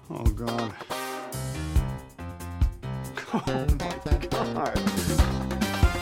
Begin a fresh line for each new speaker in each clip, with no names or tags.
Oh, God. Oh, my God.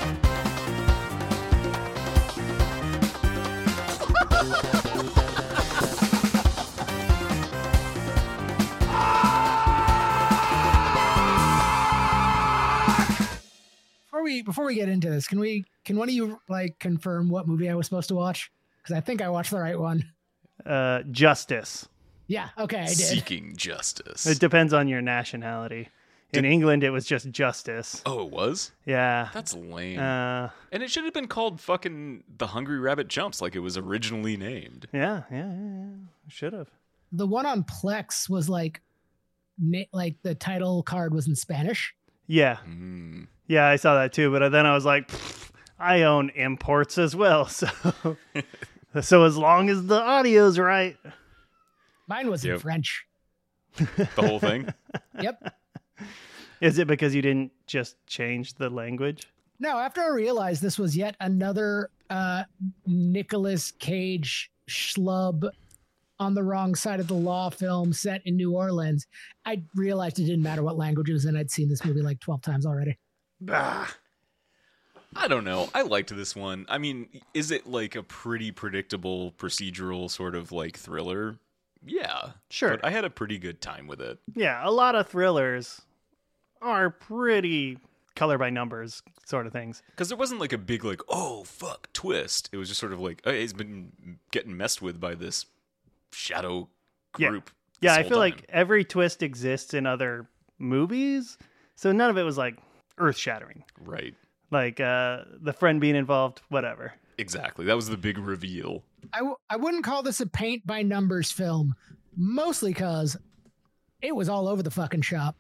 Before we get into this, can one of you like confirm what movie I was supposed to watch? Because I think I watched the right one.
Justice.
Yeah, okay, I did.
Seeking Justice.
It depends on your nationality. In England, it was just Justice.
Oh, it was?
Yeah.
That's lame.
Uh,
and it should have been called fucking The Hungry Rabbit Jumps like it was originally named.
yeah. Should have.
The one on Plex was like the title card was in Spanish.
Yeah.
Mm.
Yeah, I saw that too, but then I was like, I own imports as well, so so as long as the audio's right.
Mine was in
Yep.
French.
The whole thing?
Yep.
Is it because you didn't just change the language?
No, after I realized this was yet another Nicolas Cage schlub on the wrong side of the law film set in New Orleans, I realized it didn't matter what language it was in. I'd seen this movie like 12 times already.
I don't know. I liked this one. I mean, is it like a pretty predictable procedural sort of like thriller? Yeah.
Sure.
But I had a pretty good time with it.
Yeah, a lot of thrillers are pretty color by numbers sort of things.
Because there wasn't like a big like, oh, fuck, twist. It was just sort of like, oh, he's been getting messed with by this shadow group.
Yeah,
this
I
whole
feel
time.
like every twist exists in other movies, so none of it was like earth-shattering.
Right.
Like the friend being involved, whatever.
Exactly. That was the big reveal.
I wouldn't call this a paint by numbers film, mostly because it was all over the fucking shop.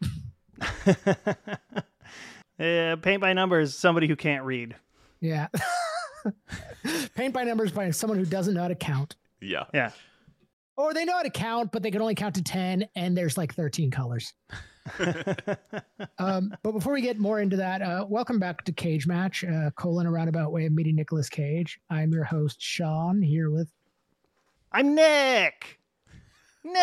Paint by numbers, somebody who can't read.
Yeah. Paint by numbers by someone who doesn't know how to count.
Yeah.
Yeah.
Or they know how to count, but they can only count to 10, and there's like 13 colors. But before we get more into that, welcome back to Cage Match, a roundabout way of meeting Nicolas Cage. I'm your host, Sean, here with...
I'm Nick! Nick!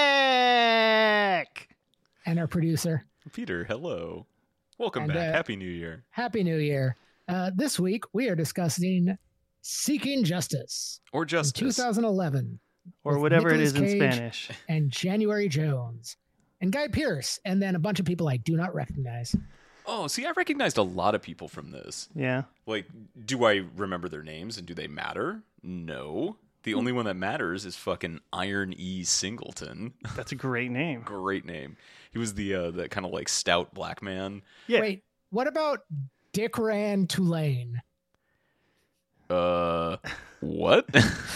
And our producer.
Peter, hello. Welcome
And,
back. Happy New Year.
Happy New Year. This week, we are discussing Seeking Justice
Or
in
Justice.
2011.
Or
with
whatever
Nicolas
it is in
Cage
Spanish.
And January Jones. And Guy Pearce. And then a bunch of people I do not recognize.
Oh, see, I recognized a lot of people from this.
Yeah.
Like, do I remember their names and do they matter? No. The only one that matters is fucking Iron E. Singleton.
That's a great name.
Great name. He was the kind of like stout black man.
Yeah.
Wait, what about Dick Rand Tulane?
What?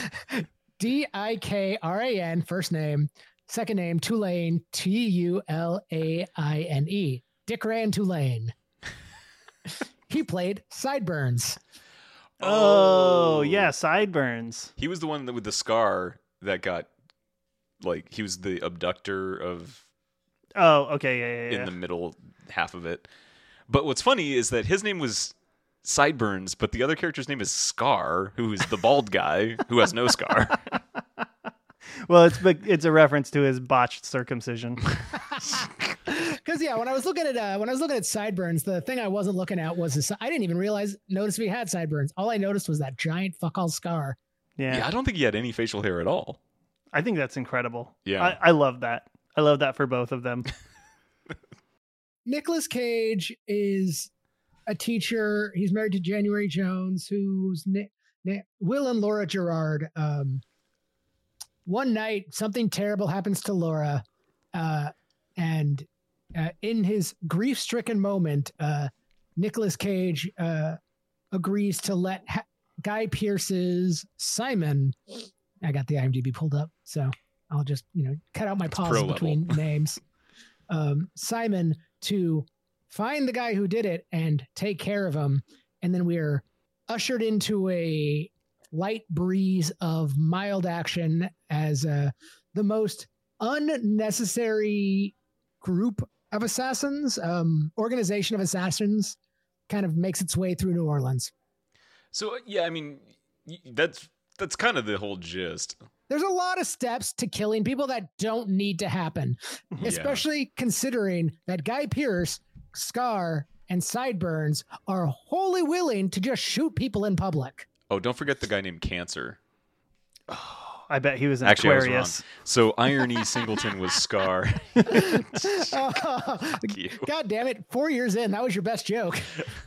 Dikran, first name, second name, Tulane, Tulaine. Dick Rand Tulane. He played Sideburns.
Oh, yeah, sideburns.
He was the one with the scar that got, like, he was the abductor of
Oh, okay, yeah.
in the middle half of it. But what's funny is that his name was Sideburns, but the other character's name is Scar, who is the bald guy who has no scar.
Well, it's a reference to his botched circumcision.
Because when I was looking at Sideburns, the thing I wasn't looking at was I didn't even notice if he had sideburns. All I noticed was that giant fuck all scar.
Yeah, I don't think he had any facial hair at all.
I think that's incredible.
Yeah.
I love that. I love that for both of them.
Nicolas Cage is a teacher. He's married to January Jones, who's Will and Laura Gerard. One night, something terrible happens to Laura, and in his grief-stricken moment, Nicolas Cage agrees to let Guy Pearce's Simon. I got the IMDb pulled up, so I'll just cut out my pauses between names. Simon to find the guy who did it and take care of him, and then we're ushered into a light breeze of mild action as the most unnecessary group of assassins, organization of assassins, kind of makes its way through New Orleans.
So yeah, I mean, that's kind of the whole gist.
there's a lot of steps to killing people that don't need to happen, especially considering that Guy Pearce, Scar, and Sideburns are wholly willing to just shoot people in public.
Oh, don't forget the guy named Cancer.
I bet he was an
Actually, I was
Aquarius.
wrong. So Irony Singleton was Scar.
God damn it. 4 years in, that was your best joke.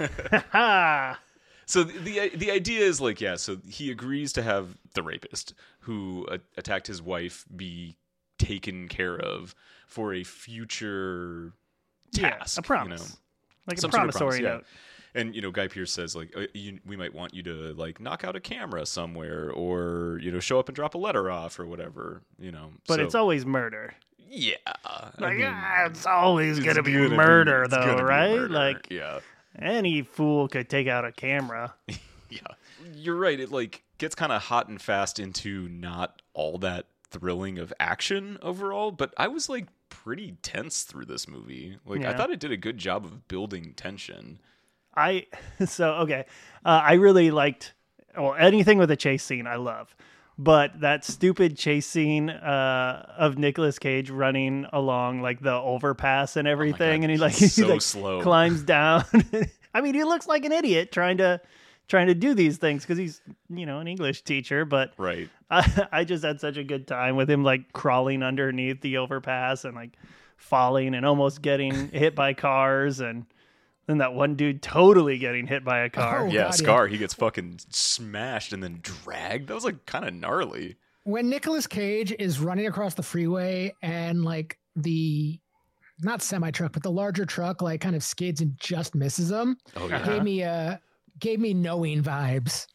So the idea is like, yeah, so he agrees to have the rapist who attacked his wife be taken care of for a future task.
A promise. Like
Some
a
sort of
promissory
promise,
note.
And, Guy Pearce says, like, we might want you to, like, knock out a camera somewhere or, show up and drop a letter off or whatever,
But it's always murder.
Yeah.
It's always going to be murder, though, right? Like,
yeah.
any fool could take out a camera.
Yeah. You're right. It, like, gets kind of hot and fast into not all that thrilling of action overall, but I was, like, pretty tense through this movie. Like, I thought it did a good job of building tension.
I really liked, anything with a chase scene I love, but that stupid chase scene of Nicolas Cage running along like the overpass and everything,
God,
and
he's
he
slow.
climbs down. I mean, he looks like an idiot trying to do these things because he's an English teacher, but
Right.
I just had such a good time with him like crawling underneath the overpass and like falling and almost getting hit by cars, and then that one dude totally getting hit by a car.
Oh,
Yeah,
God,
Scar, he gets fucking smashed and then dragged. That was like kind of gnarly.
When Nicolas Cage is running across the freeway and like the not semi truck, but the larger truck like kind of skids and just misses him,
Oh yeah.
gave me Knowing vibes.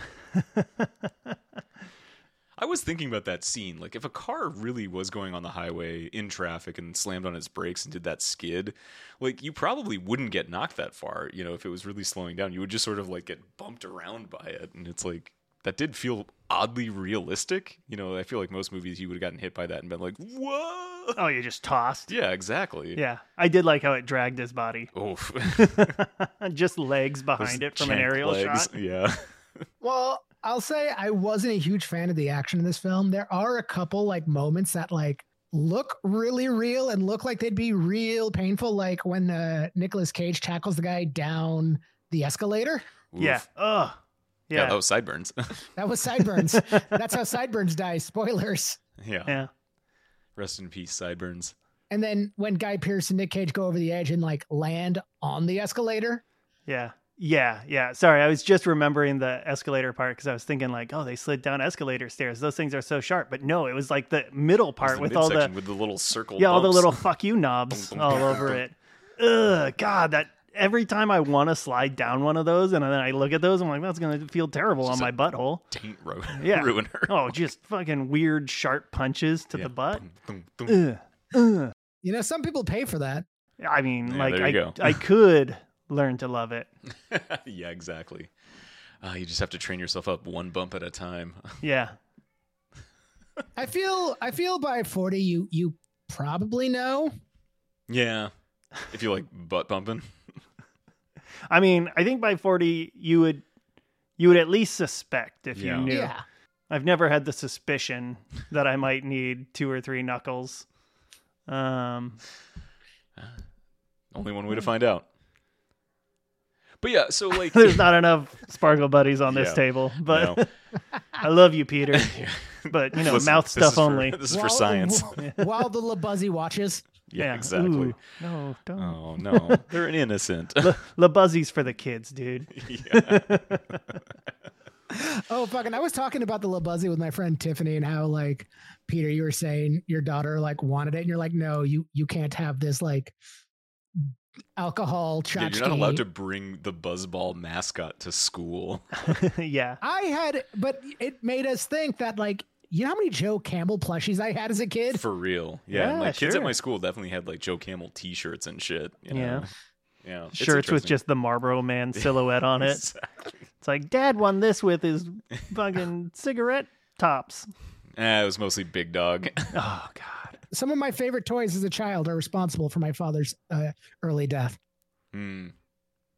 I was thinking about that scene. Like, if a car really was going on the highway in traffic and slammed on its brakes and did that skid, like, you probably wouldn't get knocked that far. If it was really slowing down, you would just sort of like get bumped around by it. And it's like, that did feel oddly realistic. I feel like most movies you would have gotten hit by that and been like, whoa.
Oh, you just tossed.
Yeah, exactly.
Yeah, I did like how it dragged his body.
Oof.
Just legs behind it from an
Jank
aerial
legs.
shot.
Yeah.
Well, I'll say I wasn't a huge fan of the action in this film. There are a couple like moments that like look really real and look like they'd be real painful, like when Nicolas Cage tackles the guy down the escalator.
Oof.
Yeah. Ugh.
Yeah,
Yeah.
that was Sideburns.
That was Sideburns. That's how Sideburns die. Spoilers.
Yeah.
Yeah.
Rest in peace, Sideburns.
And then when Guy Pearce and Nick Cage go over the edge and like land on the escalator.
Yeah. Yeah. Sorry, I was just remembering the escalator part because I was thinking like, oh, they slid down escalator stairs. Those things are so sharp. But no, it was like the middle part
The
with all the
midsection with the little circle.
all the
bumps.
little fuck you knobs
Boom, boom,
all
boom,
over
boom.
it. Ugh, God, that every time I want to slide down one of those and then I look at those, I'm like, that's gonna feel terrible on
Just
my butthole.
Taint
Yeah.
ruiner.
Oh, just fucking weird sharp punches to
Yeah.
the butt.
Boom, boom, boom.
Ugh.
Some people pay for that.
I mean,
Yeah,
like
there you go.
I could learn to love it.
Yeah, exactly. You just have to train yourself up one bump at a time.
Yeah.
I feel by 40 you probably know.
Yeah. If you like butt bumping.
I mean, I think by 40 you would at least suspect if
Yeah.
you knew.
Yeah.
I've never had the suspicion that I might need 2 or 3 knuckles.
Only one way to find out. But yeah, so like
There's not enough Sparkle Buddies on this
Yeah.
table, but
No.
I love you, Peter. But,
Listen,
mouth
this
stuff
is for-
only.
This is for science.
While the LaBuzzy watches.
Yeah, exactly.
Ooh, no, don't.
Oh no, they're an innocent.
LaBuzzy's for the kids, dude.
Yeah.
Oh, fucking. I was talking about the LaBuzzy with my friend Tiffany and how, like, Peter, you were saying your daughter, like, wanted it. And you're like, no, you can't have this, like, alcohol
Yeah,
tchotchke.
you're not allowed to bring the Buzzball mascot to school.
Yeah.
But it made us think that, like, you know how many Joe Campbell plushies I had as a kid?
For real. Yeah, and,
Yeah,
like kids
sure.
at my school definitely had like Joe Camel t-shirts and shit. You know?
Yeah.
Yeah. It's
Shirts with
interesting.
just the Marlboro Man silhouette on it.
Exactly.
It's like, Dad won this with his fucking cigarette tops.
It was mostly Big Dog.
Oh, God.
Some of my favorite toys as a child are responsible for my father's early death.
Hmm.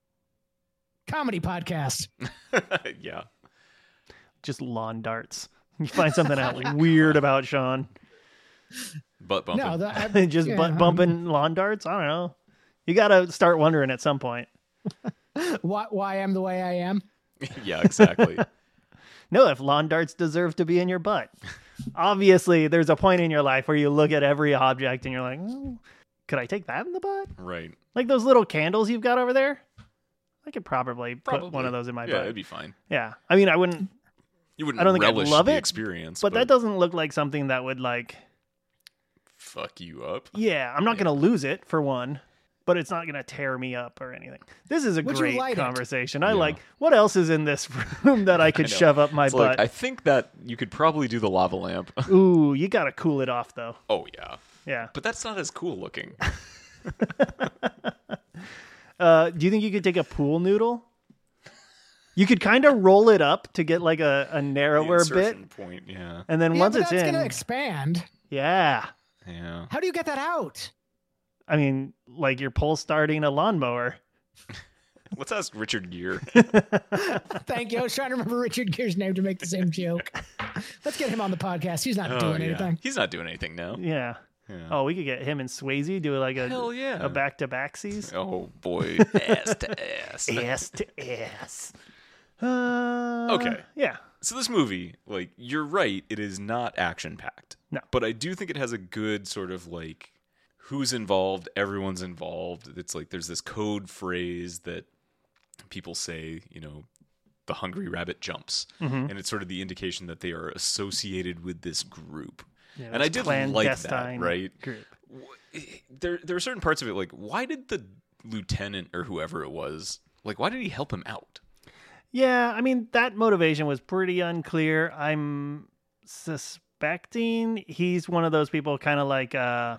Comedy podcast.
Yeah.
Just lawn darts. You find something out weird about Sean.
Butt bumping.
No, the,
Just
yeah,
butt bumping lawn darts? I don't know. You got to start wondering at some point.
why I'm the way I am.
Yeah, exactly.
No, if lawn darts deserve to be in your butt. Obviously, there's a point in your life where you look at every object and you're like, could I take that in the butt?
Right.
Like those little candles you've got over there? I could probably put one of those in my
Yeah,
butt.
it'd be fine.
Yeah. I mean, I wouldn't,
You wouldn't
I don't think I'd
relish
love
the
it,
experience,
but that doesn't look like something that would like,
fuck you up.
yeah, I'm not going to lose it for one, but it's not going to tear me up or anything. This is a
Would you
great
light it?
conversation. I
Yeah.
like, what else is in this room that I could
know.
shove up my
It's
butt?
like, I think that you could probably do the lava lamp.
Ooh, you got to cool it off though.
Oh, yeah.
Yeah.
But that's not as cool looking.
Do you think you could take a pool noodle? You could kind of roll it up to get like a narrower bit,
Insertion point, yeah.
and then
Yeah,
once
but
it's
that's
in,
gonna expand.
yeah.
Yeah.
How do you get that out?
I mean, like you're pole starting a lawnmower.
Let's ask Richard Gere.
Thank you. I was trying to remember Richard Gere's name to make the same joke. Let's get him on the podcast. He's not doing
yeah.
anything.
He's not doing anything now.
Yeah.
Yeah.
Oh, we could get him and Swayze do like
Hell yeah.
a back to backsies.
Oh boy, ass to ass.
Ass to ass.
Okay.
Yeah.
So this movie, like, you're right, it is not action packed.
No.
But I do think it has a good sort of like who's involved, everyone's involved. It's like there's this code phrase that people say, you know, the hungry rabbit jumps.
Mm-hmm.
And it's sort of the indication that they are associated with this group.
Yeah,
And I
this
did like that,
clandestine
right?
Group.
There are certain parts of it, like, why did the lieutenant or whoever it was, like, why did he help him out?
Yeah, I mean that motivation was pretty unclear. I'm suspecting he's one of those people, kind of like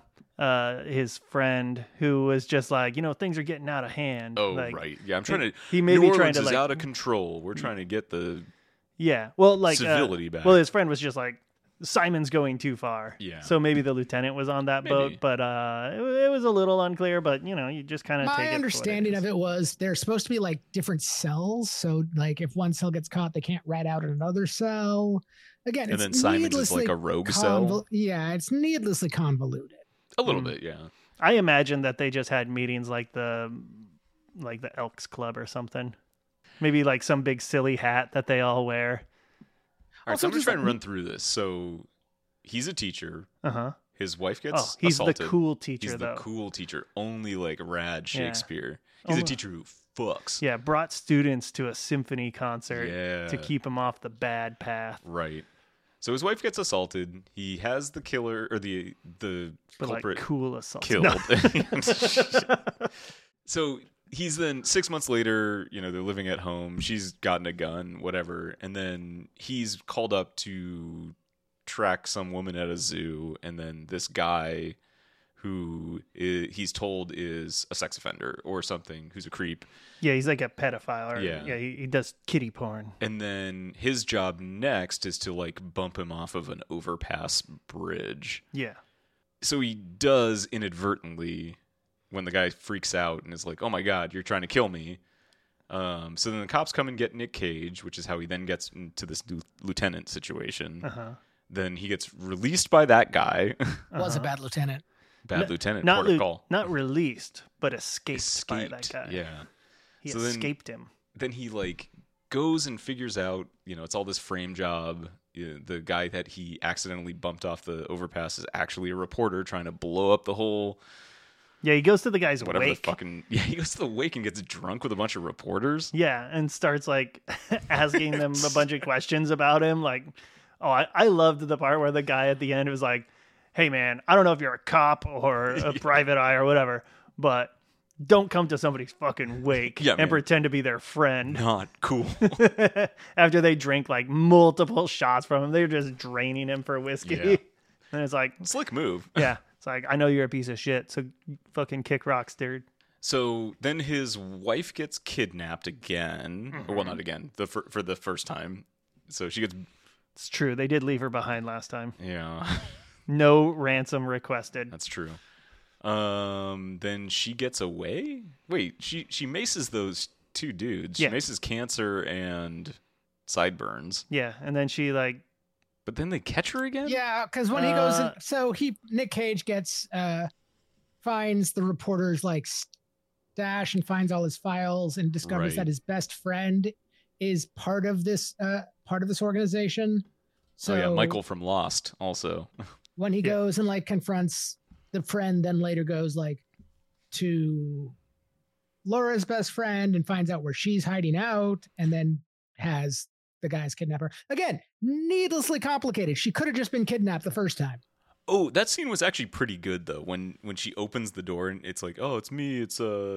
his friend, who was just like, you know, things are getting out of hand.
Oh,
like,
right. Yeah, I'm trying to.
He may
New
be
Orleans
trying to
is
like
out of control. We're trying to get the
yeah, well, like
civility back.
Well, his friend was just like, Simon's going too far.
Yeah.
So maybe the lieutenant was on that boat,
Maybe.
but it was a little unclear. But you know, you just kind of take
My
it
understanding of it was they're supposed to be like different cells. So like if one cell gets caught, they can't rat out another cell. Again,
And
it's
then Simon's is like
needlessly
a rogue cell.
Yeah, it's needlessly convoluted.
A little bit, yeah.
I imagine that they just had meetings like the Elks Club or something. Maybe like some big silly hat that they all wear.
All right, so
Also,
I'm just
just
trying to run through this. So he's a teacher.
Uh-huh.
His wife
Oh,
gets
he's
assaulted.
the cool teacher,
He's
though.
the cool teacher. Only like Rad
Yeah.
Shakespeare. He's a
Oh.
teacher who fucks.
Yeah, brought students to a symphony concert
Yeah.
to keep them off the bad path.
Right. So his wife gets assaulted. He has the killer or the
But
culprit
like cool assault.
killed.
No.
So he's then 6 months later, you know, they're living at home. She's gotten a gun, whatever. And then he's called up to track some woman at a zoo. And then this guy who he's told is a sex offender or something, who's a creep.
Yeah, he's like a pedophile. Or,
Yeah.
yeah, he does kitty porn.
And then his job next is to like bump him off of an overpass bridge.
Yeah.
So he does inadvertently when the guy freaks out and is like, "Oh my God, you're trying to kill me." So then the cops come and get Nick Cage, which is how he then gets into this lieutenant situation.
Uh-huh.
Then he gets released by that guy,
Was a bad lieutenant.
bad lieutenant,
Not
port of call.
not released, but escaped by that guy.
Yeah.
He
So then-
escaped him.
Then he like goes and figures out, you know, it's all this frame job. The guy that he accidentally bumped off the overpass is actually a reporter trying to blow up the whole
Yeah, he goes to the guy's
whatever
wake.
the fucking he goes to the wake and gets drunk with a bunch of reporters.
Yeah, and starts like asking them a bunch of questions about him. Like, oh, I loved the part where the guy at the end was like, "Hey, man, I don't know if you're a cop or a private eye or whatever, but don't come to somebody's fucking wake
Yeah,
and
man.
pretend to be their friend."
Not cool.
After they drink like multiple shots from him, they're just draining him for whiskey.
Yeah.
And it's like,
Slick move.
yeah, it's like, I know you're a piece of shit, so fucking kick rocks, dude.
So then his wife gets kidnapped again.
Mm-hmm.
Or, well, not again. For the first time. So she gets
It's true. They did leave her behind last time.
yeah.
No ransom requested.
That's true. Then she gets away. Wait, she maces those two dudes.
Yeah.
She maces Cancer and Sideburns.
Yeah, and then she like
But then they catch her again?
Yeah, because when he goes in,
Uh,
so Nick Cage finds the reporter's like stash and finds all his files and discovers
Right.
that his best friend is part of this organization. So
Oh yeah, Michael from Lost also.
when he
Yeah.
goes and like confronts the friend, then later goes like to Laura's best friend and finds out where she's hiding out, and then has the guys kidnap her. Again, needlessly complicated. She could have just been kidnapped the first time.
Oh, that scene was actually pretty good though. When she opens the door and it's like, "Oh, it's me. It's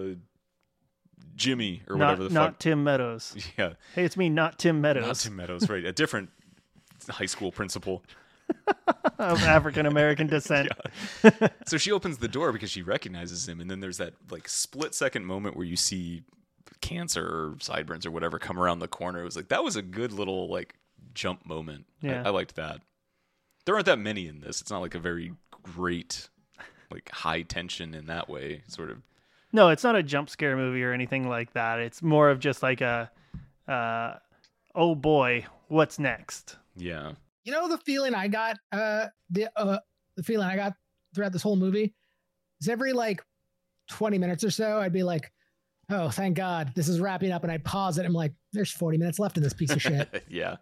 Jimmy or
not,
whatever the
not
fuck."
Tim Meadows.
Yeah,
Hey, it's me, not Tim Meadows.
not Tim Meadows, right? A different high school principal.
Of African American descent.
So she opens the door because she recognizes him, and then there's that like split-second moment where you see Cancer or Sideburns or whatever come around the corner. It was like that was a good little like jump moment.
Yeah.
I liked that. There aren't that many in this. It's not like a very great like high tension in that way, sort of.
No, it's not a jump scare movie or anything like that. It's more of just like a, oh boy, what's next?
Yeah.
You know the feeling I got, the feeling I got throughout this whole movie is every like 20 minutes or so, I'd be like, oh, thank God, this is wrapping up, and I'd pause it. I'm like, there's 40 minutes left in this piece of shit.
Yeah.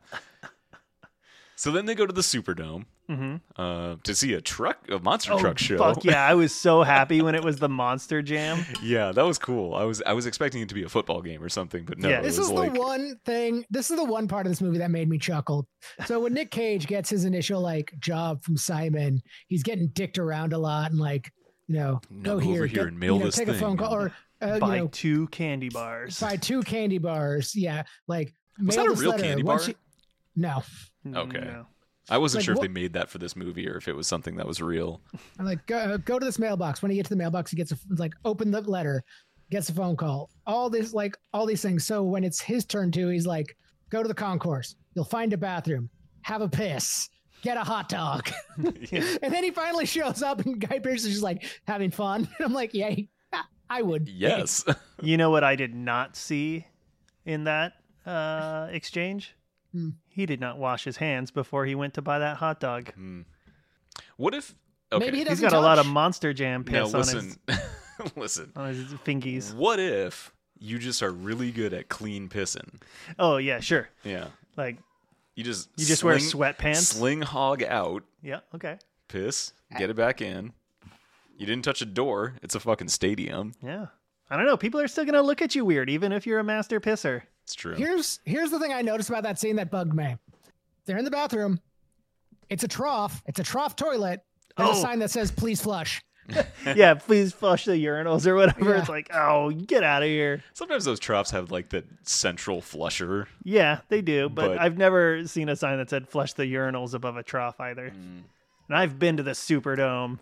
So then they go to the Superdome to see a monster truck show.
Fuck yeah, I was so happy when it was the Monster Jam.
Yeah, that was cool. I was expecting it to be a football game or something, but no.
Yeah.
It
This
was
is
like,
the one thing. This is the one part of this movie that made me chuckle. So when Nick Cage gets his initial like job from Simon, he's getting dicked around a lot and like,
No,
go
go over here and mail this
take a
thing.
phone call or
Buy 2 candy bars.
buy 2 candy bars. Yeah, like
Was
mail
that a
this
real
letter.
candy
Once
bar?
No,
Okay.
No.
I wasn't
Like,
sure if
what-
they made that for this movie or if it was something that was real.
I'm like, go to this mailbox. When he gets to the mailbox, he gets it's like open the letter, gets a phone call. All these things. So when it's his turn to, he's like, go to the concourse. You'll find a bathroom. Have a piss. Get a hot dog. And then he finally shows up, and Guy Pearce is just like having fun. And I'm like, yeah, I would.
Yes.
You know what I did not see in that exchange? He did not wash his hands before he went to buy that hot dog.
What if? Okay.
Maybe he
He's
doesn't
got a lot of
touch.
Monster Jam
Now
piss on
listen, listen.
his fingies.
What if you just are really good at clean pissing?
Oh yeah, sure.
Yeah.
Like
You just
wear sweatpants.
sling hog out,
Yeah, okay.
piss, get it back in. You didn't touch a door. It's a fucking stadium.
Yeah. I don't know. People are still gonna look at you weird, even if you're a master pisser.
It's true.
Here's the thing I noticed about that scene that bugged me. They're in the bathroom. It's a trough. It's a trough toilet. There's a
Oh.
sign that says "Please flush."
Yeah, please flush the urinals or whatever.
Yeah.
It's like, oh, get out of here.
Sometimes those troughs have like the central flusher.
Yeah, they do, but
But-
I've never seen a sign that said flush the urinals above a trough either. And I've been to the Superdome.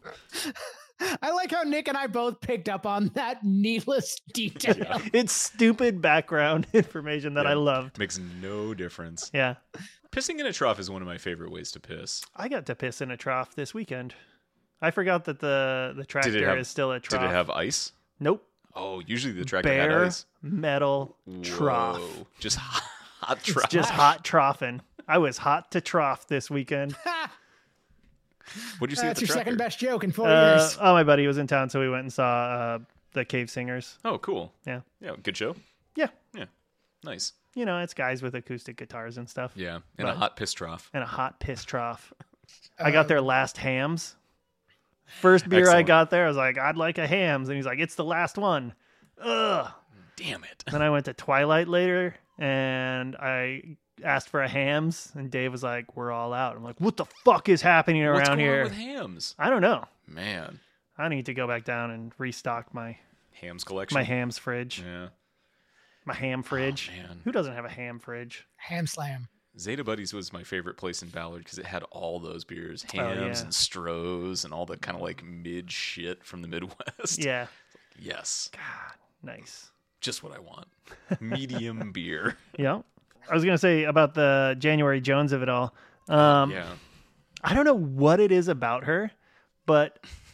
I like how Nick and I both picked up on that needless detail.
It's stupid background information that I
Yeah.
loved.
Makes no difference.
Yeah.
Pissing in a trough is one of my favorite ways to piss.
I got to piss in a trough this weekend. I forgot that the tractor is still a trough.
Did it have ice?
Nope.
Oh, usually the tractor had
Bare
ice.
metal trough.
Whoa. Just hot
It's
trough.
just hot troughing. I was hot to trough this weekend.
What'd you see at
That's
the
your
tractor?
second best joke in 4 years.
Oh, my buddy was in town, so we went and saw the Cave Singers.
Oh, cool.
Yeah.
Yeah, good show.
Yeah.
Yeah. Nice.
You know, it's guys with acoustic guitars and stuff.
Yeah. And a
Right.
hot piss trough.
And a hot piss trough. I got their last hams. First beer I
Excellent.
got there, I was like, I'd like a hams. And he's like, it's the last one. Ugh.
Damn it.
Then I went to Twilight later and I asked for a hams. And Dave was like, we're all out. I'm like, what the fuck is happening
What's
around
going
here?
on with hams?
I don't know.
Man.
I need to go back down and restock my
Hams collection.
my hams fridge.
Yeah.
My ham fridge.
man.
Who doesn't have a ham fridge?
Ham slam.
Zeta Buddies was my favorite place in Ballard because it had all those beers,
Oh,
hams
yeah.
and Strohs and all the kind of like mid shit from the Midwest.
Yeah.
Yes.
God, nice.
Just what I want. Medium beer.
Yeah. I was going to say about the January Jones of it all.
Yeah.
I don't know what it is about her, but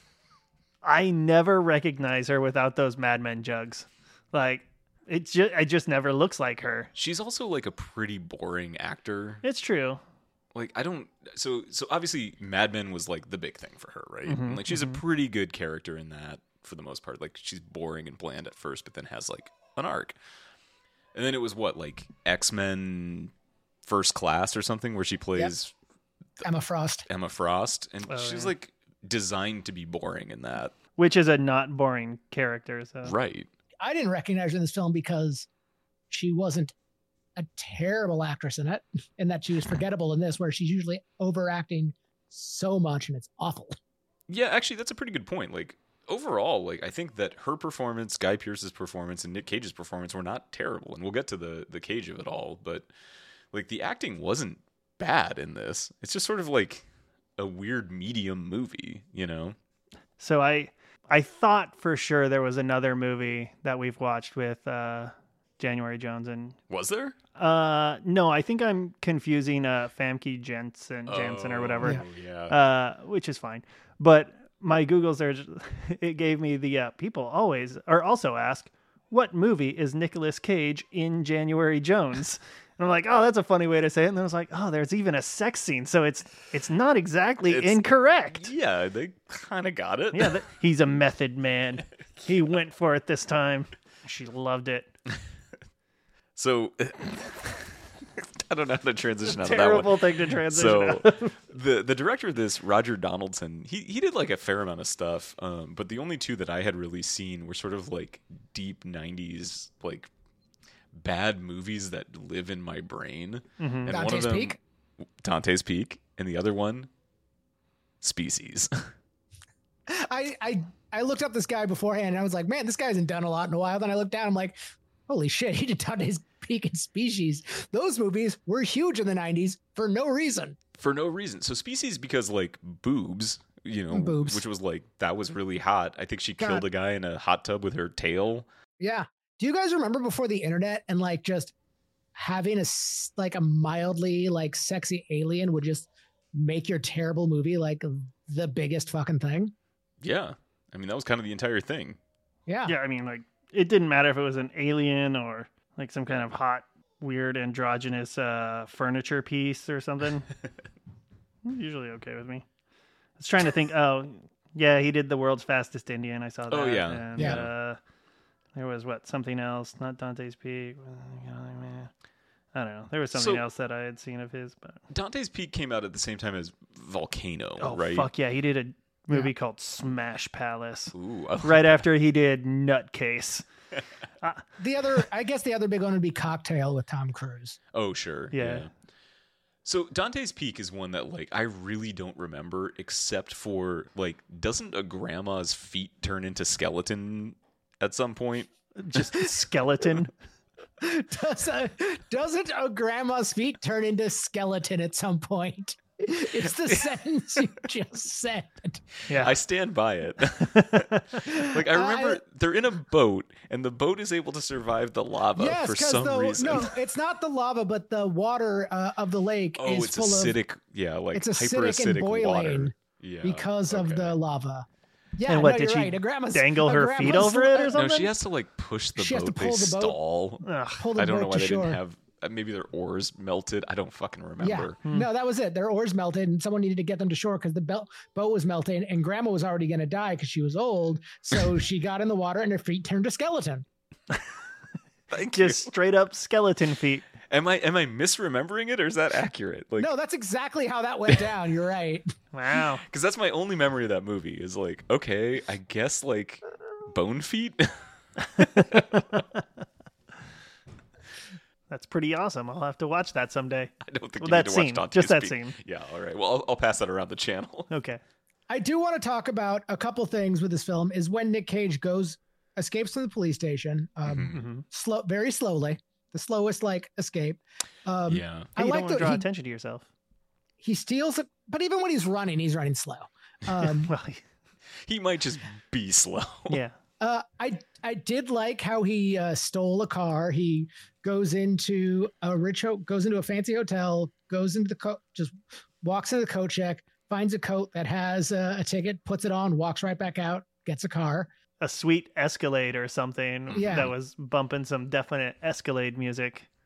I never recognize her without those Mad Men jugs. Like, it just never looks like her.
She's also like a pretty boring actor.
It's true.
like I don't. So obviously, Mad Men was like the big thing for her, right?
Mhm,
And, like she's a pretty good character in that for the most part. Like she's boring and bland at first, but then has like an arc. And then it was what, like X-Men First Class or something, where she plays
Emma Frost.
Emma Frost, and
Oh,
she's
yeah.
like designed to be boring in that.
Which is a not boring character. So
Right.
I didn't recognize her in this film because she wasn't a terrible actress in it, and that she was forgettable in this, where she's usually overacting so much and it's awful.
Yeah, actually, that's a pretty good point. Like overall, like I think that her performance, Guy Pearce's performance, and Nick Cage's performance were not terrible, and we'll get to the Cage of it all. But like the acting wasn't bad in this. It's just sort of like a weird medium movie, you know?
So I thought for sure there was another movie that we've watched with January Jones and
Was there?
no, I think I'm confusing Famke Janssen or whatever.
Yeah.
Which is fine. But my Google search, it gave me the people always or also ask, what movie is Nicolas Cage in January Jones? And I'm like, oh, that's a funny way to say it. And then I was like, oh, there's even a sex scene. So it's not exactly
It's-
incorrect.
Yeah, they kind of got it.
Yeah, he's a method man. He went for it this time. She loved it.
So I don't know how to transition out of that one.
Terrible thing to transition
So
out.
the director of this, Roger Donaldson, he did like a fair amount of stuff, but the only two that I had really seen were sort of like deep 90s like bad movies that live in my brain. And one of
Dante's
them,
Peak?
Dante's Peak, and the other one, Species.
I looked up this guy beforehand and I was like, man, this guy hasn't done a lot in a while. Then I looked down, I'm like, holy shit, he did Dante's Peak and Species. Those movies were huge in the 90s for no reason.
For no reason. So Species because like boobs, you know,
Boobs.
which was like that was really hot. I think she
God.
killed a guy in a hot tub with her tail.
Yeah. Do you guys remember before the internet and like just having like a mildly like sexy alien would just make your terrible movie like the biggest fucking thing?
Yeah. I mean, that was kind of the entire thing.
Yeah.
Yeah, I mean, like, it didn't matter if it was an alien or like some kind of hot, weird, androgynous furniture piece or something. Usually okay with me. I was trying to think. Oh, yeah, he did The World's Fastest Indian. I saw that.
Oh, yeah.
And,
Yeah.
there was something else, not Dante's Peak. I don't know. There was something
So-
else that I had seen of his, but
Dante's Peak came out at the same time as Volcano,
oh
right?
fuck yeah, he did a movie called Smash Palace
Ooh,
right after he did Nutcase.
I guess the other big one would be Cocktail with Tom Cruise.
Oh, sure.
Yeah.
So Dante's Peak is one that like I really don't remember except for like doesn't a grandma's feet turn into skeleton at some point?
Just skeleton.
Doesn't a grandma's feet turn into skeleton at some point? It's the sentence you just said.
Yeah.
I stand by it. Like I remember they're in a boat and the boat is able to survive the lava
Yes,
for
because
some reason.
no, it's not the lava, but the water of the lake
Oh,
is
it's
full
acidic.
of
Yeah, like
it's acidic
hyper-acidic
and boiling
water. Yeah,
because of
okay.
the lava. Yeah,
And what,
no,
did
you're
she
right. A grandma's,
dangle
a
her feet
grandma's-
over it or
No,
something?
she has to like push the
She has
boat.
to pull
They
the boat.
stall.
Ugh.
Pull the
I don't know
boat
why
to
they
shore.
didn't have. Maybe their oars melted. I don't fucking remember.
Yeah, no, that was it. Their oars melted, and someone needed to get them to shore because the boat was melting, and Grandma was already going to die because she was old. So she got in the water, and her feet turned to skeleton.
Thank you.
Just straight up skeleton feet.
Am I misremembering it or is that accurate? Like,
No, that's exactly how that went down. You're right.
Wow.
because that's my only memory of that movie is like, okay, I guess like bone feet.
That's pretty awesome. I'll have to watch that someday.
I don't think
Well,
you
that
need to watch
scene.
Dante's
Just that
Peak.
scene.
Yeah, all right. Well, I'll pass that around the channel.
Okay.
I do want to talk about a couple things with this film. Is when Nick Cage escapes from the police station,
Mm-hmm.
very slowly, the slowest like escape.
Yeah.
I
you don't
like
want to
that
draw
he,
attention to yourself.
he steals it, but even when he's running slow.
Well,
He might just be slow.
yeah.
I did like how he stole a car. He goes into a fancy hotel, goes into just walks into the coat check, finds a coat that has a ticket, puts it on, walks right back out, gets a car.
A sweet Escalade or something
Yeah.
that was bumping some definite Escalade music.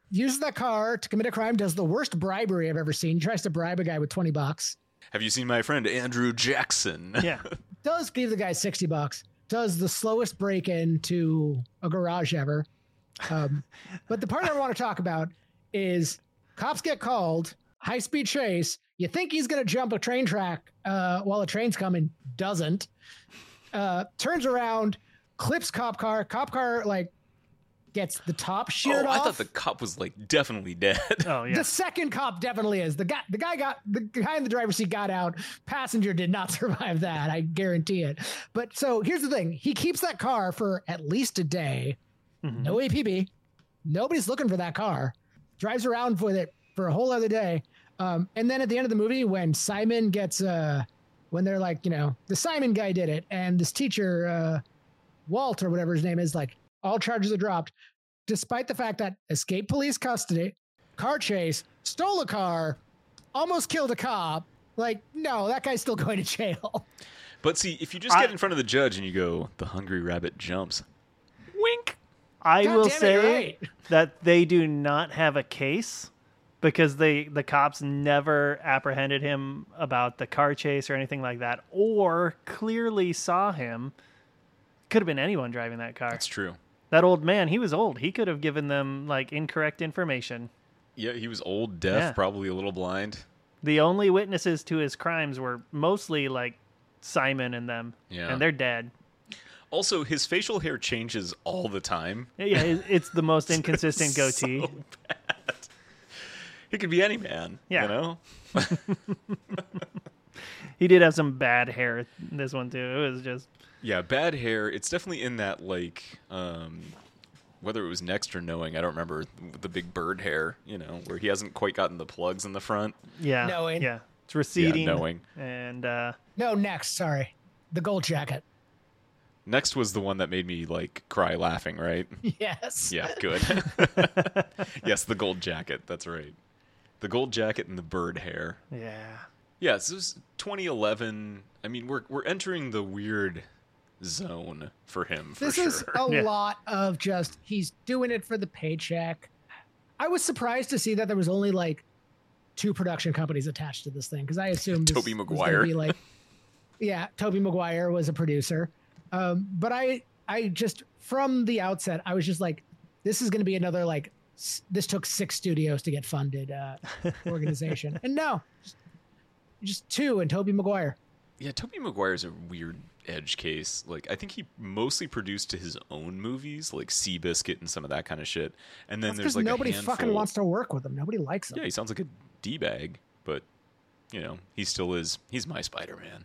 uses that car to commit a crime, does the worst bribery I've ever seen. Tries to bribe a guy with $20.
Have you seen my friend Andrew Jackson?
Yeah.
Does give the guy $60. Does the slowest break into a garage ever. But the part I want to talk about is cops get called, high-speed chase. You think he's going to jump a train track while a train's coming. Doesn't. Turns around, clips cop car, like, gets the top sheared off.
I thought the cop was like definitely dead.
Oh yeah.
The second cop definitely is. The guy in the driver's seat got out. Passenger did not survive that. I guarantee it. But so here's the thing. He keeps that car for at least a day.
Mhm.
No APB. Nobody's looking for that car. Drives around with it for a whole other day. And then at the end of the movie, when Simon gets, when they're like, the Simon guy did it, and this teacher, Walt or whatever his name is, like, all charges are dropped, despite the fact that escaped police custody, car chase, stole a car, almost killed a cop. Like, no, that guy's still going to jail.
But see, if you just get in front of the judge and you go, the hungry rabbit jumps, wink.
I
God
will
damn it,
say
right.
that they do not have a case because the cops never apprehended him about the car chase or anything like that, or clearly saw him. Could have been anyone driving that car.
That's true.
That old man, he was old. He could have given them like incorrect information.
Yeah, he was old, deaf,
Yeah.
probably a little blind.
The only witnesses to his crimes were mostly like Simon and them,
Yeah.
and they're dead.
Also, his facial hair changes all the time.
Yeah, it's the most inconsistent goatee.
So bad. He could be any man,
Yeah.
you know?
He did have some bad hair in this one too. It was just
Yeah, bad hair. It's definitely in that, like, whether it was Next or Knowing, I don't remember, the big bird hair, where he hasn't quite gotten the plugs in the front.
yeah,
Knowing.
yeah. It's receding.
Yeah, Knowing.
And
No, next, sorry. The gold jacket.
Next was the one that made me, like, cry laughing, right?
Yes.
Yeah, good. Yes, the gold jacket. That's right. The gold jacket and the bird hair.
yeah,
Yeah, so this was 2011. I mean, we're entering the weird zone for him, for
This
sure.
is a
Yeah.
lot of just, he's doing it for the paycheck. I was surprised to see that there was only like 2 production companies attached to this thing, because I assumed this
Tobey
was
Maguire.
gonna be like, yeah, Tobey Maguire was a producer. But I just, from the outset, I was just like, this is going to be another, like, this took 6 studios to get funded organization. And no, just 2 and Tobey Maguire.
Yeah, Tobey Maguire's a weird edge case. Like, I think he mostly produced to his own movies, like Seabiscuit and some of that kind of shit. And then
That's
there's
because
like
nobody
a handful.
fucking wants to work with him. Nobody likes him.
Yeah, he sounds like a d-bag, but he still is. He's my Spider-Man.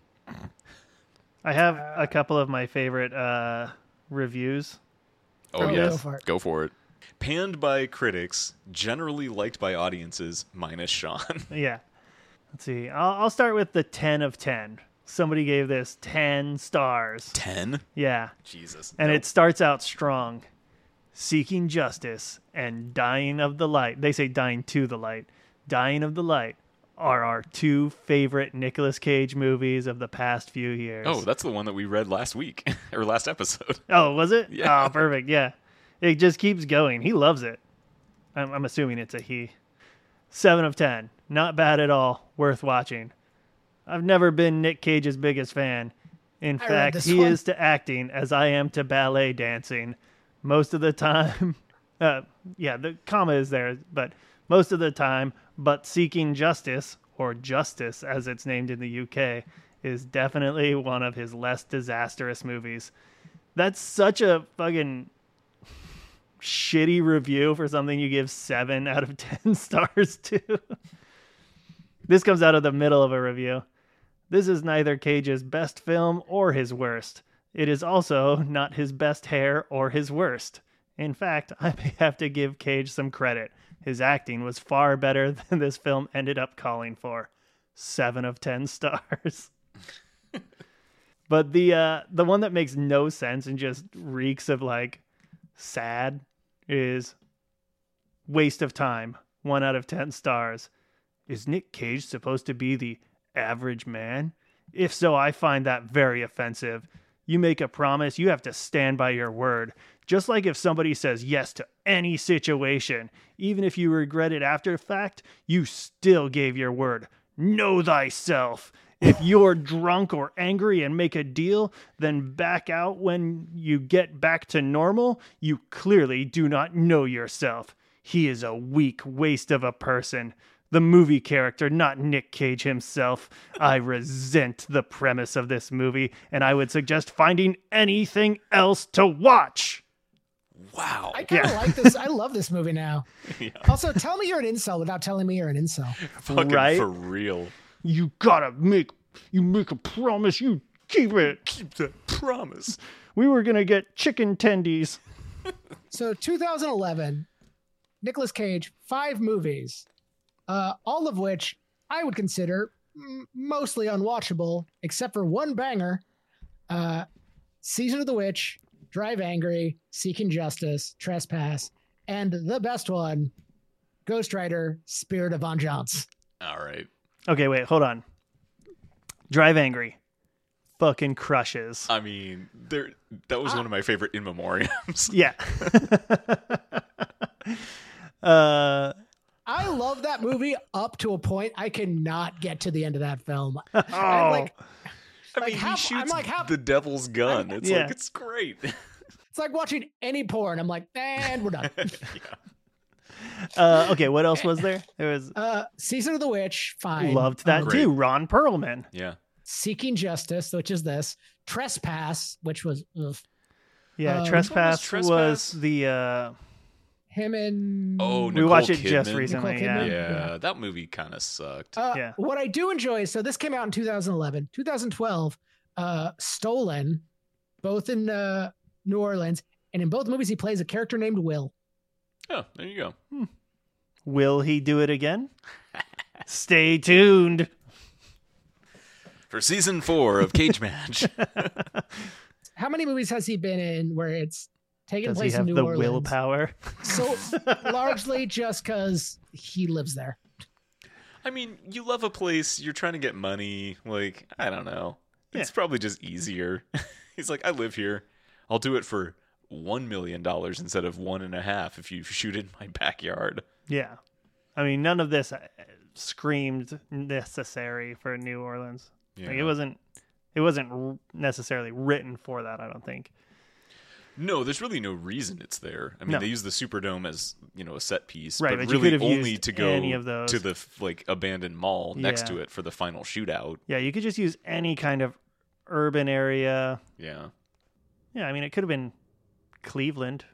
I have a couple of my favorite reviews.
Oh,
Oh,
yes,
go for it.
Go for it. Panned by critics, generally liked by audiences, minus Sean.
Yeah. Let's see. I'll start with the 10 of 10. Somebody gave this 10 stars.
10?
Yeah.
Jesus.
And
Nope.
it starts out strong. Seeking justice and dying of the light. They say dying to the light. Dying of the light are our 2 favorite Nicolas Cage movies of the past few years.
Oh, that's the one that we read last week, or last episode.
Oh, was it?
Yeah.
Oh, perfect. Yeah. It just keeps going. He loves it. I'm assuming it's a he. 7 of 10. Not bad at all. Worth watching. I've never been Nick Cage's biggest fan. In
I read
fact,
this
he
one.
is to acting as I am to ballet dancing. Most of the time, yeah, the comma is there, but most of the time, but Seeking Justice, or Justice as it's named in the UK, is definitely one of his less disastrous movies. That's such a fucking shitty review for something you give 7 out of 10 stars to. This comes out of the middle of a review. This is neither Cage's best film or his worst. It is also not his best hair or his worst. In fact, I may have to give Cage some credit. His acting was far better than this film ended up calling for. 7 of 10 stars. But the one that makes no sense and just reeks of like sad is Waste of Time. 1 out of 10 stars. Is Nick Cage supposed to be the average man? If so, I find that very offensive. You make a promise, you have to stand by your word. Just like if somebody says yes to any situation, even if you regret it after the fact, you still gave your word. Know thyself. If you're drunk or angry and make a deal, then back out when you get back to normal, you clearly do not know yourself. He is a weak waste of a person. The movie character, not Nick Cage himself. I resent the premise of this movie, and I would suggest finding anything else to watch.
Wow.
I kind of like this. I love this movie now. Also, tell me you're an incel without telling me you're an incel.
Fucking
Right?
for real.
You make a promise, you keep it.
Keep that promise.
We were going to get chicken tendies.
So 2011, Nicolas Cage, 5 movies, all of which I would consider mostly unwatchable, except for one banger, Season of the Witch, Drive Angry, Seeking Justice, Trespass, and the best one, Ghost Rider, Spirit of Vengeance.
All right.
Okay, wait, hold on. Drive Angry. Fucking crushes.
I mean, that was one of my favorite in memoriams.
Yeah.
I love that movie up to a point. I cannot get to the end of that film.
Oh.
I mean,
half-
he shoots
I'm like half-
the devil's gun. It's
Yeah.
like, it's great.
It's like watching any porn. I'm like, and we're done.
Okay, what else was there? There was
Season of the Witch, fine.
loved that
Great.
too. Ron Perlman.
Yeah.
Seeking Justice, which is this. Trespass, which was ugh.
Yeah,
Which
Trespass
one was
was
Trespass?
the
him and
Oh,
we
Nicole
watched it
Kidman.
just recently.
Nicole
Yeah.
Kidman?
Yeah, that movie kind of sucked.
Yeah.
What I do enjoy, so this came out in 2011, 2012, Stolen, both in New Orleans, and in both movies he plays a character named Will.
Oh, there you go.
Will he do it again? Stay tuned.
For season 4 of Cage Match.
How many movies has he been in where it's taking
Does he
place in
have
New
the
Orleans?
willpower?
So largely just because he lives there.
I mean, you love a place, you're trying to get money. Like, I don't know. It's probably just easier. He's like, I live here. I'll do it for $1 million instead of 1.5 if you shoot in my backyard.
Yeah. I mean, none of this screamed necessary for New Orleans.
Yeah.
Like, it wasn't necessarily written for that, I don't think.
No, there's really no reason it's there. I mean,
No.
they use the Superdome as, a set piece,
Right,
but
but you
really
could have
only
used
to go
any of those.
to the abandoned mall next
Yeah.
to it for the final shootout.
Yeah, you could just use any kind of urban area.
Yeah.
Yeah, I mean, it could have been Cleveland.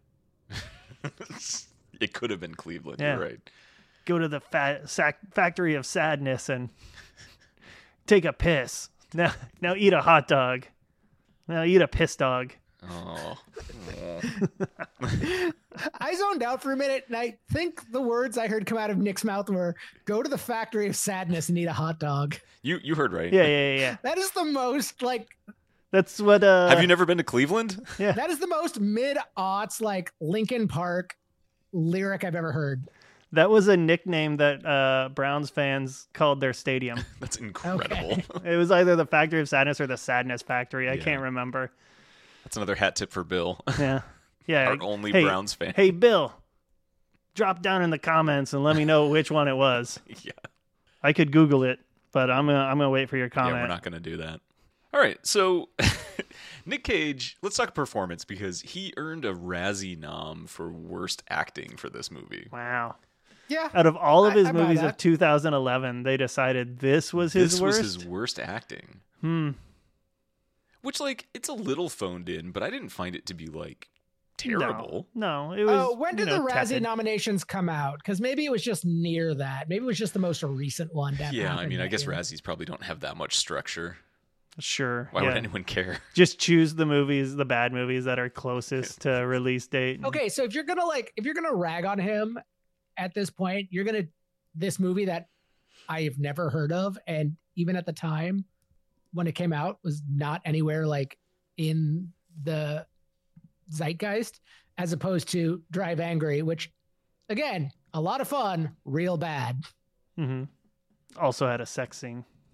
It could have been Cleveland,
Yeah.
you're right.
Go to the factory of sadness and take a piss. Now eat a hot dog. Now eat a piss dog.
Oh.
I zoned out for a minute, and I think the words I heard come out of Nick's mouth were, go to the factory of sadness and eat a hot dog.
You heard right.
Yeah.
That is the most,
That's what.
Have you never been to Cleveland?
that is the most mid-aughts, Linkin Park lyric I've ever heard.
That was a nickname that Browns fans called their stadium.
That's incredible.
It was either the Factory of Sadness or the Sadness Factory. I
Yeah.
can't remember.
That's another hat tip for Bill.
Yeah.
Our only
hey,
Browns fan.
Hey, Bill, drop down in the comments and let me know which one it was.
Yeah.
I could Google it, but I'm gonna wait for your comment.
Yeah, we're not going to do that. All right, so Nick Cage, let's talk performance because he earned a Razzie nom for worst acting for this movie.
Wow.
Yeah.
Out of all of his
I buy
movies of
that.
2011, they decided this was his
This
worst.
was his worst acting.
Hmm.
Which, it's a little phoned in, but I didn't find it to be, terrible.
No, it was.
When did the Razzie
tepid.
nominations come out? Because maybe it was just near that. Maybe it was just the most recent one. That
Yeah, I
happened
mean, I
that
guess
year.
Razzies probably don't have that much structure.
Sure.
Why
yeah.
would anyone care?
Just choose the movies, the bad movies that are closest to release date.
Okay, so if you're gonna rag on him at this point, this movie that I've never heard of, and even at the time when it came out was not anywhere in the zeitgeist, as opposed to Drive Angry, which again, a lot of fun, real bad.
Hmm. Also had a sex scene.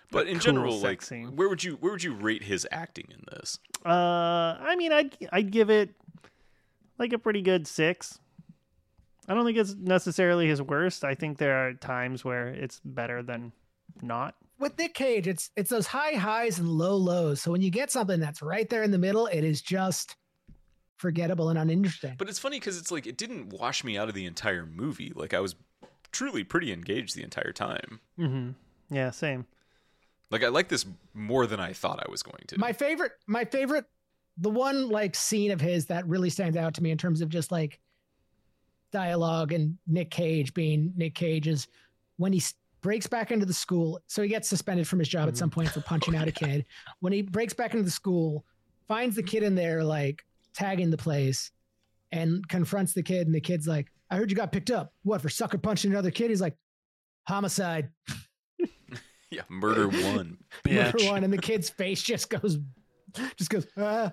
But in
cool
general,
sex
like,
scene.
where would you rate his acting in this?
I mean, I'd give it like a pretty good 6. I don't think it's necessarily his worst. I think there are times where it's better than not.
With Nick Cage, it's those high highs and low lows. So when you get something that's right there in the middle, it is just forgettable and uninteresting.
But it's funny because it's like it didn't wash me out of the entire movie. Like I was truly pretty engaged the entire time.
Mm-hmm. Yeah, same.
Like I like this more than I thought I was going to.
My favorite, the one like scene of his that really stands out to me in terms of just like dialogue and Nick Cage being Nick Cage is when he breaks back into the school. So he gets suspended from his job at some point for punching out a kid. When he breaks back into the school, finds the kid in there like tagging the place and confronts the kid. And the kid's like, I heard you got picked up. What, for sucker punching another kid? He's like, homicide.
Yeah, murder one.
Murder one. And the kid's face just goes, ah.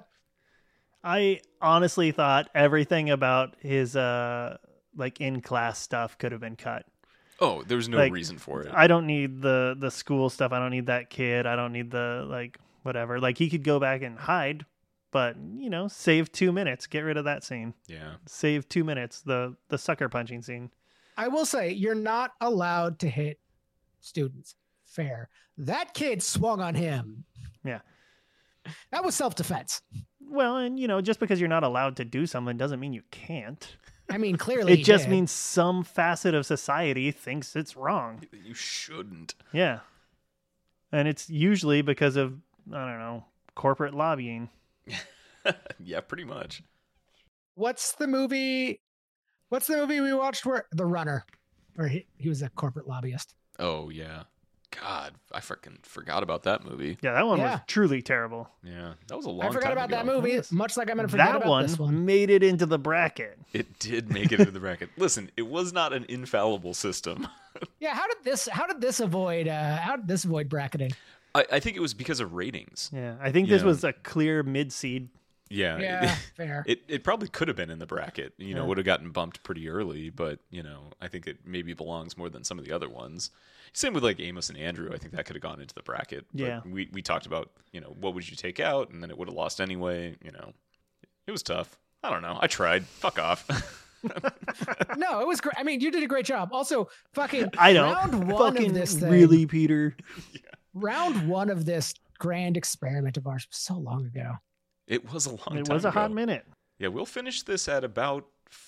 I honestly thought everything about his like in class stuff could have been cut.
Oh, there was no
Like,
reason for it.
I don't need the school stuff. I don't need that kid. I don't need the like whatever. Like he could go back and hide, but save 2 minutes. Get rid of that scene.
Yeah.
Save 2 minutes. The sucker punching scene.
I will say you're not allowed to hit students. Fair. That kid swung on him.
Yeah.
That was self-defense.
Well, and just because you're not allowed to do something doesn't mean you can't.
I mean, clearly
It just
did.
means some facet of society thinks it's wrong.
You shouldn't.
Yeah. And it's usually because of, I don't know, corporate lobbying.
Yeah, pretty much.
What's the movie we watched where The Runner, where he was a corporate lobbyist?
Oh yeah. God, I freaking forgot about that movie.
Yeah, that one was
Yeah.
truly terrible.
Yeah, that was a long
I forgot
time
about
ago.
that movie, much like I'm going to forget
That
about
one,
this one.
made it into the bracket.
It did make it into the bracket. Listen, it was not an infallible system.
Yeah, how did this avoid bracketing?
I think it was because of ratings.
Yeah, I think this
Yeah.
was a clear mid-seed.
Yeah.
Yeah, fair.
It probably could have been in the bracket.
Yeah.
Would have gotten bumped pretty early, but I think it maybe belongs more than some of the other ones. Same with like Amos and Andrew. I think that could have gone into the bracket. But
Yeah.
we talked about what would you take out, and then it would have lost anyway. It was tough. I don't know. I tried. Fuck off.
No, it was great. I mean, you did a great job. Also, fucking
I don't.
round one
Fucking
of this thing.
really, Peter.
Round one of this grand experiment of ours was so long ago.
It was a long time
It was a hot
ago.
minute.
Yeah, we'll finish this at about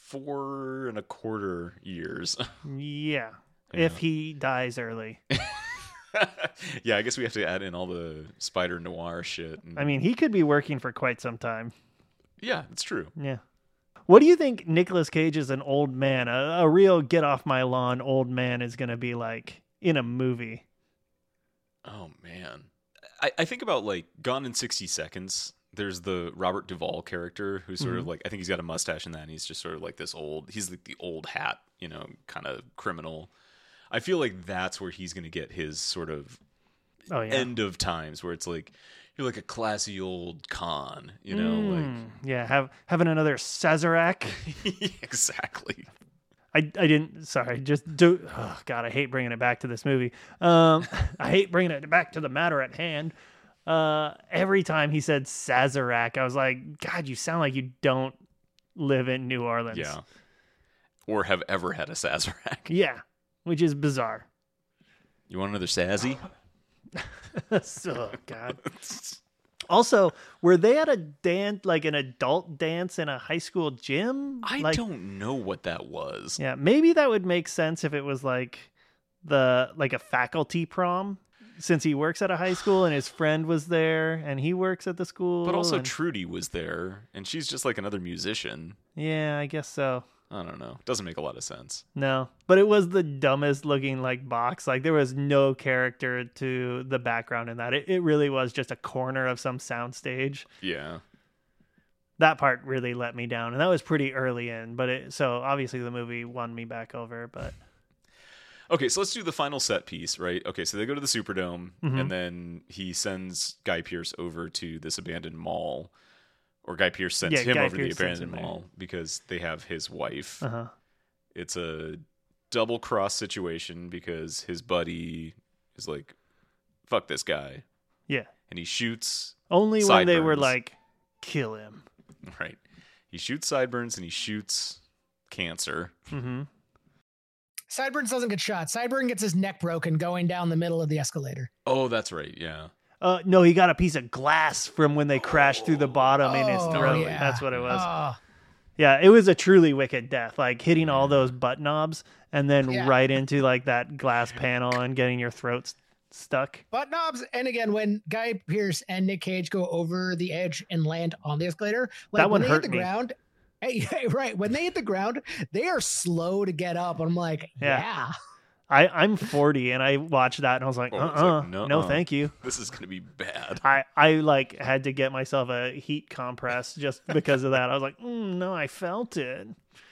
4.25 years.
Yeah.
Yeah.
If he dies early.
Yeah, I guess we have to add in all the spider noir shit.
I mean, he could be working for quite some time.
Yeah, it's true.
Yeah. What do you think Nicolas Cage as an old man, a real get off my lawn old man is going to be like in a movie?
Oh, man. I think about like Gone in 60 Seconds. There's the Robert Duvall character who's sort of like, I think he's got a mustache in that, and he's just sort of like he's like the old hat, kind of criminal. I feel like that's where he's going to get his sort of
Oh, yeah.
end of times where it's like, you're like a classy old con, like.
Yeah, having another Sazerac.
Exactly.
I didn't, sorry, just do, oh God, I hate bringing it back to this movie. I hate bringing it back to the matter at hand. Every time he said Sazerac, I was like, God, you sound like you don't live in New Orleans.
Yeah. Or have ever had a Sazerac.
Yeah, which is bizarre.
You want another Sazzy?
Oh, God. Also, were they at a dance, like an adult dance in a high school gym?
I don't know what that was.
Yeah, maybe that would make sense if it was like a faculty prom, since he works at a high school and his friend was there and he works at the school.
But also
and-
Trudy was there, and she's just like another musician.
yeah, I guess so.
I don't know. Doesn't make a lot of sense.
No, but it was the dumbest looking like box. Like there was no character to the background in that. It really was just a corner of some soundstage.
Yeah.
That part really let me down, and that was pretty early in. But so obviously the movie won me back over. But
Okay, so let's do the final set piece, right? Okay, so they go to the Superdome,
Mhm.
and then he sends Guy Pearce over to this abandoned mall. Or Guy Pearce sends him
Guy
over to the
Pearce sends
abandoned
him there.
mall because they have his wife.
uh-huh.
It's a double cross situation because his buddy is like fuck this guy.
Yeah.
And he shoots
Only when they were
Sideburns.
like, kill him.
Right. He shoots Sideburns and he shoots Cancer.
Mm-hmm.
Sideburns doesn't get shot. Sideburn gets his neck broken going down the middle of the escalator.
Oh, that's right. Yeah.
No, he got a piece of glass from when they crashed through the bottom in his
Oh,
throat.
yeah.
That's what it was.
Oh,
Yeah, it was a truly wicked death. Like hitting all those butt knobs and then
Yeah.
right into like that glass panel and getting your throat stuck.
butt knobs. And again, when Guy Pearce and Nick Cage go over the edge and land on the escalator, like
That one
when they
hurt
hit the
me.
ground. Hey, right. When they hit the ground, they are slow to get up. I'm like,
Yeah.
yeah.
I'm 40 and I watched that and I was like,
Oh, it's like,
no,
nuh-uh.
thank you.
This is going to be bad.
I like had to get myself a heat compress just because of that. I was like, no, I felt it.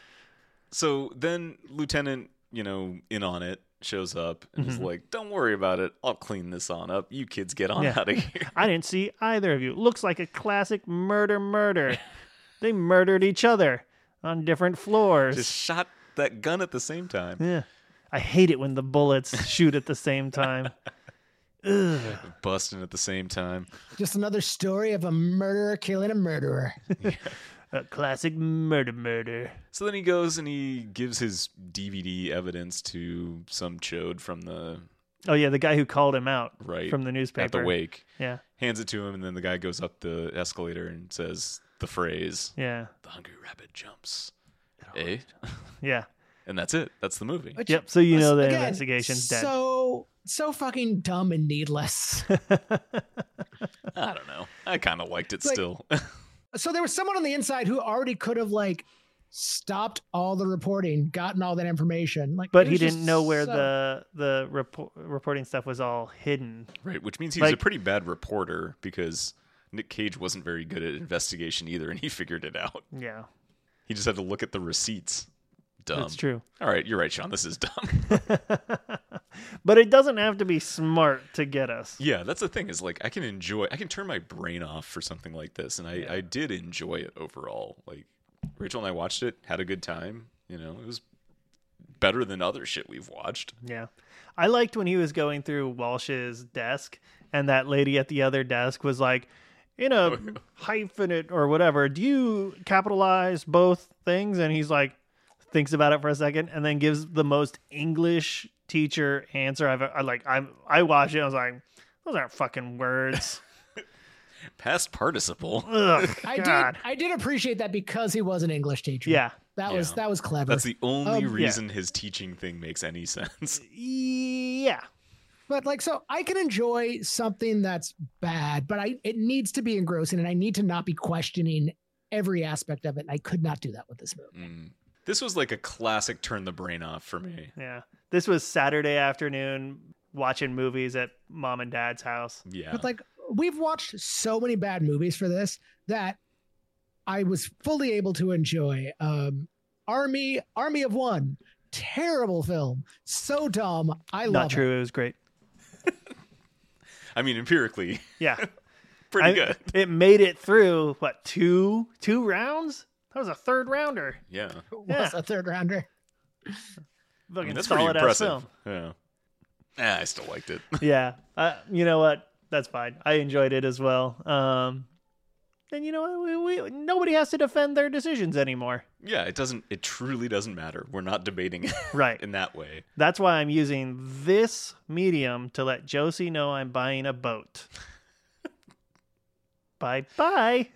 So then Lieutenant, in on it, shows up and is like, don't worry about it. I'll clean this on up. You kids get on
Yeah.
out of here.
I didn't see either of you. Looks like a classic murder. They murdered each other on different floors.
Just shot that gun at the same time.
Yeah. I hate it when the bullets shoot at the same time. Ugh.
Busting at the same time.
Just another story of a murderer killing a murderer.
A classic murder.
So then he goes and he gives his DVD evidence to some chode from the
Oh yeah, the guy who called him out
right
from the newspaper.
at the wake.
Yeah.
Hands it to him, and then the guy goes up the escalator and says the phrase,
Yeah.
"The hungry rabbit jumps." Eh?
Yeah.
And that's it. That's the movie.
Which,
Yep. So you know the
again,
investigation's dead.
So fucking dumb and needless.
I don't know. I kind of liked it
Like-
still.
So there was someone on the inside who already could have like stopped all the reporting, gotten all that information. Like,
But
it
he
was
didn't
just
know where
so-
the reporting stuff was all hidden.
Right, which means he was a
Like-
pretty bad reporter because Nick Cage wasn't very good at investigation either, and he figured it out.
Yeah.
He just had to look at the receipts. Dumb.
That's true.
All right, you're right, Sean. This is dumb.
But it doesn't have to be smart to get us.
Yeah, that's the thing is like I can turn my brain off for something like this, and I did enjoy it overall. Like Rachel and I watched it, had a good time. It was better than other shit we've watched.
Yeah. I liked when he was going through Walsh's desk and that lady at the other desk was like, in a hyphenate or whatever, do you capitalize both things? And he's like, thinks about it for a second and then gives the most English teacher answer I watched it. I was like, those aren't fucking words.
Past participle.
Ugh, God.
I did appreciate that because he was an English teacher.
Yeah.
That was clever.
That's the only
Yeah.
reason his teaching thing makes any sense.
Yeah.
But like, so I can enjoy something that's bad, but it needs to be engrossing, and I need to not be questioning every aspect of it. And I could not do that with this movie.
This was like a classic turn the brain off for me.
Yeah. This was Saturday afternoon watching movies at mom and dad's house.
Yeah.
But like, we've watched so many bad movies for this that I was fully able to enjoy. Army of One, terrible film, so dumb. I love
Not
it.
true. It was great.
I mean, empirically,
Yeah.
pretty good.
It made it through what, two rounds? That was a third rounder.
Yeah.
Was a third rounder.
Fucking
That's pretty
solid ass
impressive.
film.
Yeah. I still liked it.
Yeah. You know what? That's fine. I enjoyed it as well. And you know what? Nobody has to defend their decisions anymore.
Yeah, it truly doesn't matter. We're not debating it
Right.
in that way.
That's why I'm using this medium to let Josie know I'm buying a boat. Bye-bye.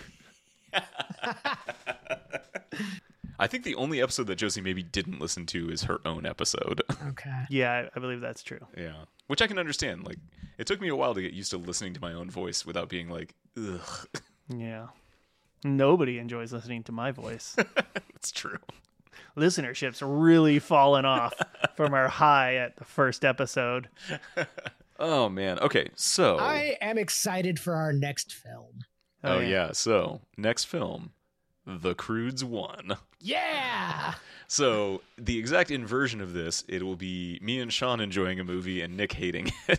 I think the only episode that Josie maybe didn't listen to is her own episode.
Okay.
Yeah, I believe that's true.
Yeah. Which I can understand. Like, it took me a while to get used to listening to my own voice without being like, ugh.
Yeah. Nobody enjoys listening to my voice.
It's true.
Listenership's really fallen off from our high at the first episode.
Oh, man. Okay, so.
I am excited for our next film.
Oh, yeah. So, next film, The Croods 1.
Yeah.
So, the exact inversion of this, it will be me and Sean enjoying a movie and Nick hating it.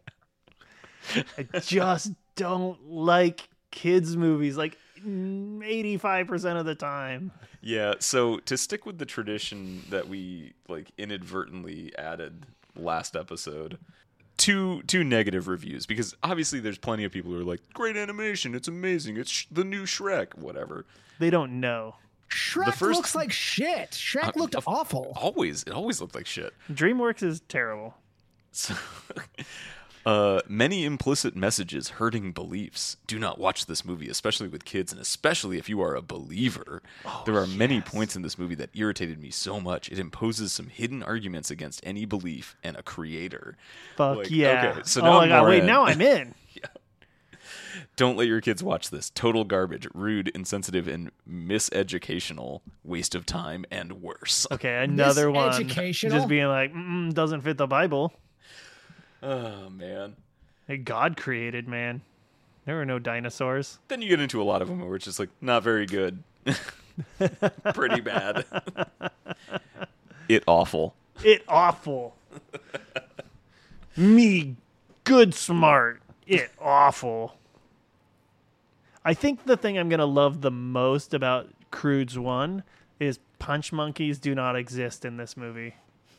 I just don't like kids' movies like 85% of the time.
Yeah, so to stick with the tradition that we like inadvertently added last episode, two negative reviews, because obviously there's plenty of people who are like, great animation, it's amazing, it's the new Shrek, whatever.
They don't know.
Shrek looks like shit. Shrek looked awful.
It always looked like shit.
DreamWorks is terrible.
So, many implicit messages hurting beliefs. Do not watch this movie, especially with kids, and especially if you are a believer. There are many points in this movie that irritated me so much. It imposes some hidden arguments against any belief and a creator.
Fuck yeah.
Okay, so
oh
now
my
I'm
god,
more
wait,
in.
now I'm in.
Don't let your kids watch this. Total garbage, rude, insensitive, and miseducational. Waste of time and worse.
Okay, another one.
Miseducational?
Just being like, doesn't fit the Bible.
Oh, man.
Hey, God created, man. There were no dinosaurs.
Then you get into a lot of them where it's just like, not very good. Pretty bad. It awful.
It awful. Me, good smart. It awful. I think the thing I'm going to love the most about Croods 1 is punch monkeys do not exist in this movie.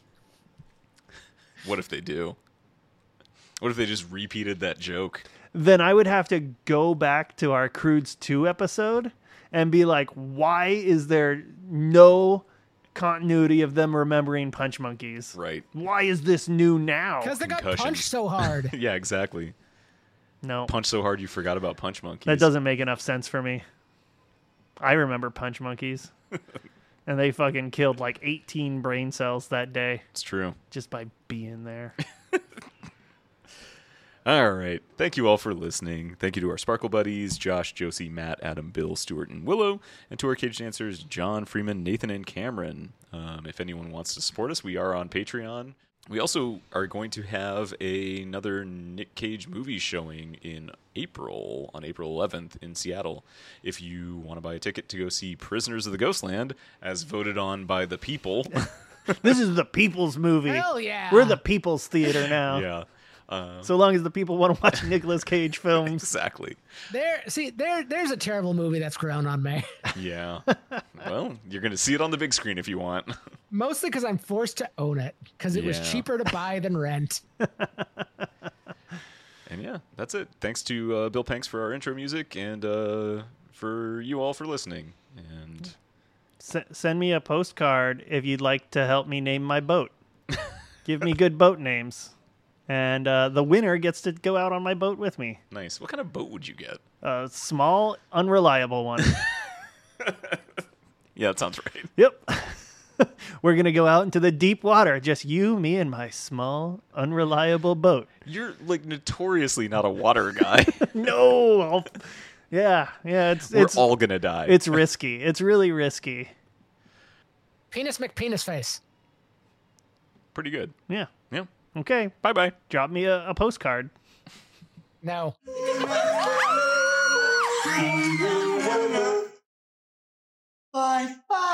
What if they do? What if they just repeated that joke?
Then I would have to go back to our Croods 2 episode and be like, why is there no continuity of them remembering punch monkeys?
Right.
Why is this new now?
Because they got
Concussions.
punched so hard.
Yeah, exactly.
No,
Punch so hard you forgot about punch monkeys.
that doesn't make enough sense for me. I remember punch monkeys. And they fucking killed like 18 brain cells that day
It's true.
just by being there.
All right. Thank you all for listening. Thank you to our Sparkle Buddies, Josh, Josie, Matt, Adam, Bill, Stuart, and Willow. And to our Cage Dancers, John, Freeman, Nathan, and Cameron. If anyone wants to support us, we are on Patreon. We also are going to have another Nick Cage movie showing in April, on April 11th in Seattle. If you want to buy a ticket to go see Prisoners of the Ghostland, as voted on by the people.
This is the people's movie.
Hell yeah.
We're the people's theater now.
Yeah.
So long as the people want to watch Nicolas Cage films.
Exactly.
There's a terrible movie that's grown on me.
Yeah. Well, you're going to see it on the big screen if you want.
Mostly because I'm forced to own it because it was
Yeah.
cheaper to buy than rent.
And yeah, that's it. Thanks to Bill Panks for our intro music, and for you all for listening. And
Send me a postcard if you'd like to help me name my boat. Give me good boat names. And the winner gets to go out on my boat with me.
nice. What kind of boat would you get?
A small, unreliable one.
Yeah, that sounds right.
Yep. We're going to go out into the deep water. Just you, me, and my small, unreliable boat.
You're like notoriously not a water guy.
No. Yeah.
We're
It's
all gonna die.
It's risky. It's really risky.
Penis McPenis face.
pretty good.
Yeah.
Yeah.
Okay.
Bye bye.
Drop me a postcard.
No.
Bye. Bye.